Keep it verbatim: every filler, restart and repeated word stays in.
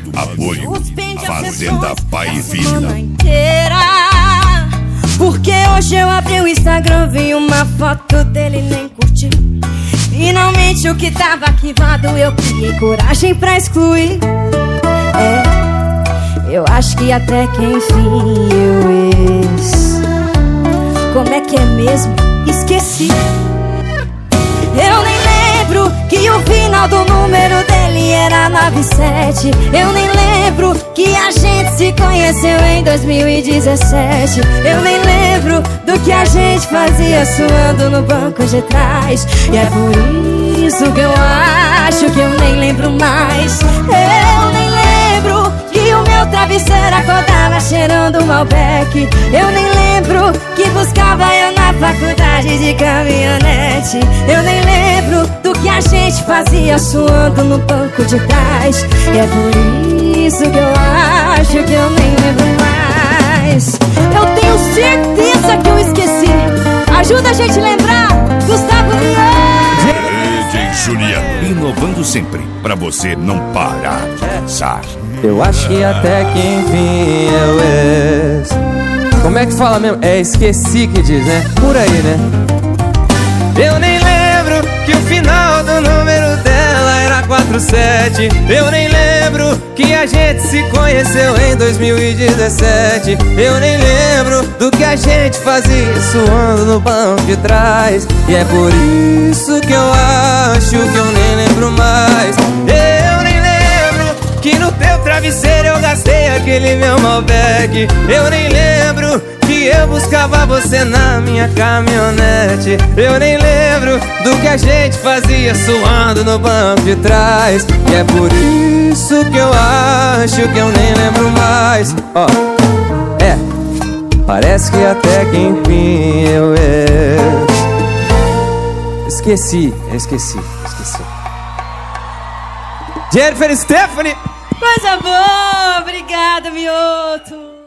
Apoio Fazenda Pai e Filho. Porque hoje eu abri o Instagram, vi uma foto dele e nem curti. Finalmente o que tava arquivado eu criei coragem pra excluir. É, eu acho que até que enfim eu ex. Como é que é mesmo? Esqueci. Eu nem lembro que o final do número dele era nove sete. Eu nem lembro que a gente se conheceu em dois mil e dezessete. Eu nem lembro do que a gente fazia suando no banco de trás. E é por isso que eu acho que eu nem lembro mais. Eu nem lembro que o meu travesseiro acordava cheirando Malbec. Eu nem lembro que buscava eu na faculdade de caminhonete. Eu nem lembro do que a gente fazia suando no banco de trás. E é por isso que eu acho que eu nem lembro mais. Eu tenho certeza que eu esqueci. Ajuda a gente a lembrar, Gustavo Lima. D J Juliano, inovando sempre, pra você não parar de dançar. Eu acho que até que enfim eu ex. Como é que fala mesmo? É esqueci que diz, né? Por aí, né? Eu nem lembro que o final do número dela era quatro sete. Eu nem lembro que a gente se conheceu em dois mil e dezessete. Eu nem lembro do que a gente fazia suando no banco de trás. E é por isso que eu acho que eu nem lembro mais. Eu nem lembro que no teu travesseiro eu gastei aquele meu Malbec. Eu nem lembro que eu buscava você na minha caminhonete. Eu nem lembro do que a gente fazia suando no banco de trás. E é por isso que eu acho que eu nem lembro mais. Ó, oh, é, parece que até que enfim eu ex. Esqueci, eu esqueci, esqueci. Jennifer Stephanie. Coisa boa, obrigada, Mioto.